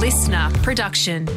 listener production.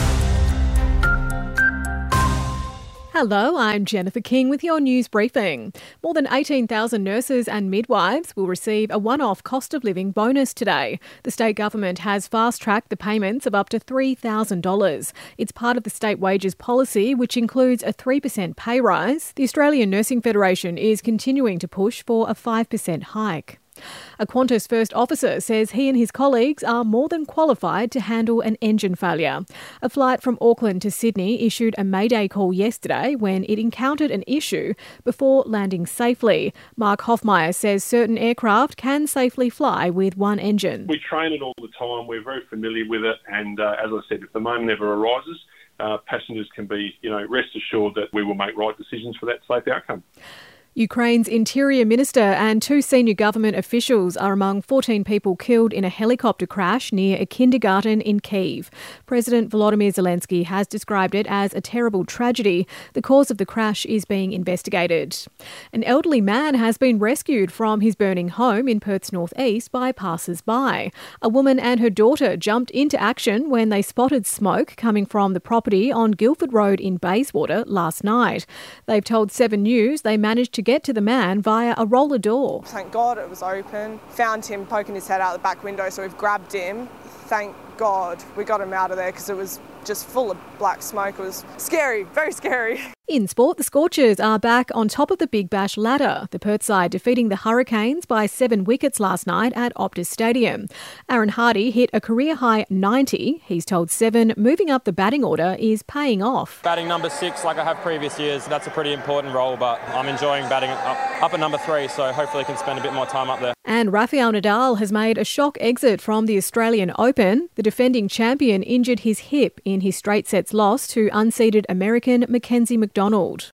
Hello, I'm Jennifer King with your news briefing. More than 18,000 nurses and midwives will receive a one-off cost of living bonus today. The state government has fast-tracked the payments of up to $3,000. It's part of the state wages policy, which includes a 3% pay rise. The Australian Nursing Federation is continuing to push for a 5% hike. A Qantas first officer says he and his colleagues are more than qualified to handle an engine failure. A flight from Auckland to Sydney issued a mayday call yesterday when it encountered an issue before landing safely. Mark Hoffmeyer says certain aircraft can safely fly with one engine. We train it all the time. We're very familiar with it. And as I said, if the moment ever arises, passengers can be, rest assured that we will make right decisions for that safe outcome. Ukraine's Interior Minister and two senior government officials are among 14 people killed in a helicopter crash near a kindergarten in Kyiv. President Volodymyr Zelensky has described it as a terrible tragedy. The cause of the crash is being investigated. An elderly man has been rescued from his burning home in Perth's northeast by passers-by. A woman and her daughter jumped into action when they spotted smoke coming from the property on Guildford Road in Bayswater last night. They've told 7 News they managed to get to the man via a roller door. Thank God it was open. Found him poking his head out the back window, so we've grabbed him. Thank God we got him out of there because it was just full of black smoke. It was scary, very scary. In sport, the Scorchers are back on top of the Big Bash ladder. The Perth side defeating the Hurricanes by 7 wickets last night at Optus Stadium. Aaron Hardy hit a career-high 90. He's told 7 moving up the batting order is paying off. Batting number 6 like I have previous years, that's a pretty important role, but I'm enjoying batting up at number 3, so hopefully I can spend a bit more time up there. And Rafael Nadal has made a shock exit from the Australian Open. The defending champion injured his hip in his straight sets loss to unseeded American Mackenzie McDonald.